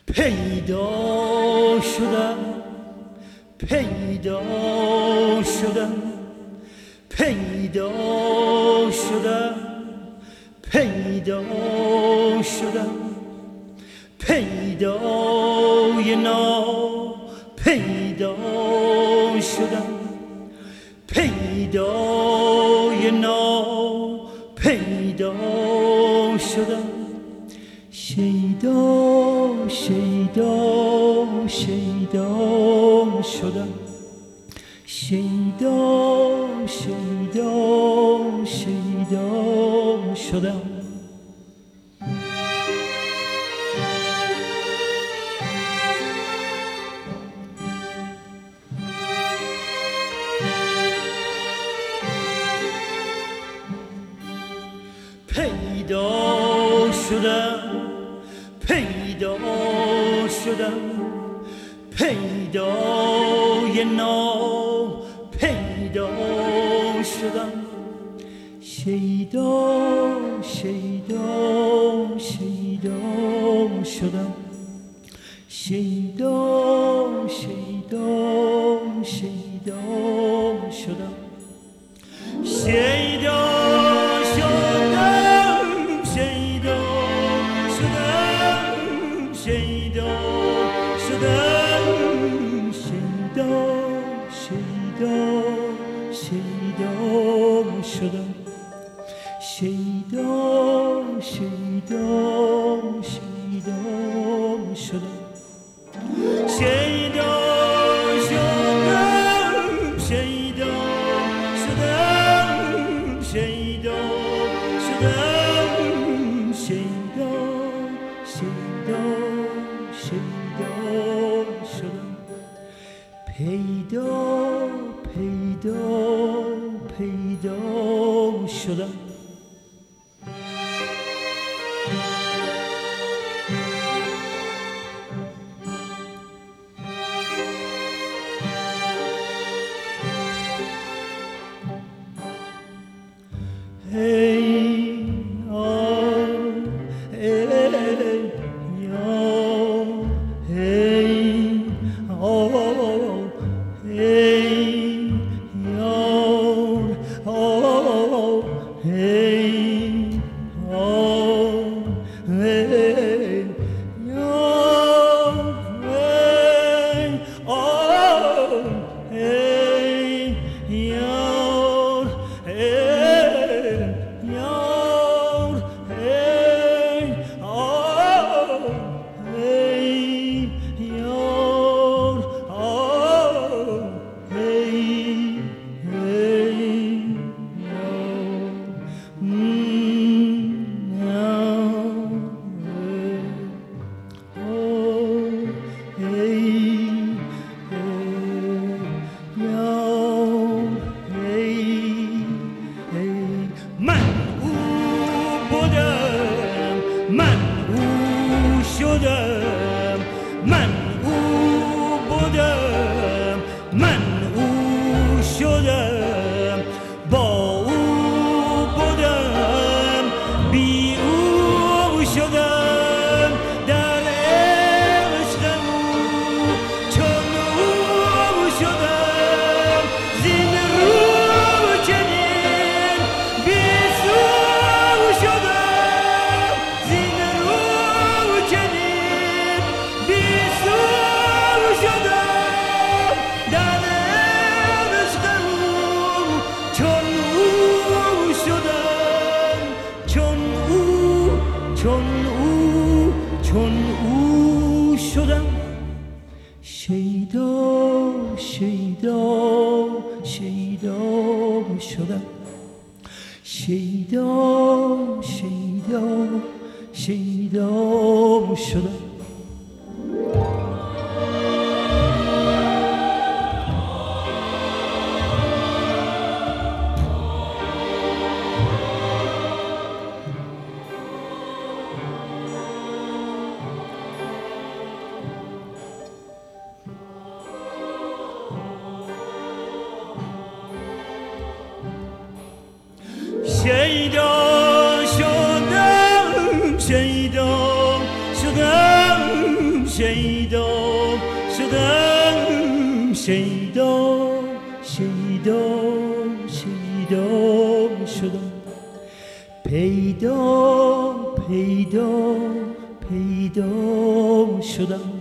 پیدا شدم پیدا شدم پیدا شدم پیدا شدم پیدای نا پیدا شدم پیدای نا پیدا شدم شیدا شیدا شیدا شدم شیدا شیدا شیدا شدم پیدا شدم پیدا شدم پیدای نا پیدا شدم شیدا شیدا شیدا شدم شیدا شیدا شیدا شدم شیدا شدم شیدا شیدا شیدا شدم شیدا شدم شیدا شدم شیدا شدم شیدا شیدا شیدا شدم پیدا پیدا پیدا شدم hey oh hey yo hey oh hey yo oh hey oh hey yo hey oh hey yo من او شدم من او بودم من او شدم با او بودم بی او شدم در عشق او چون او شدم زین رو چنین بی سو شدم چون او شدم شیدا شیدا شیدا شدم شیدا شیدا شیدا شدم شیدا شدم شیدا شدم شیدا می شدم پیدا پیدا پیدا می شدم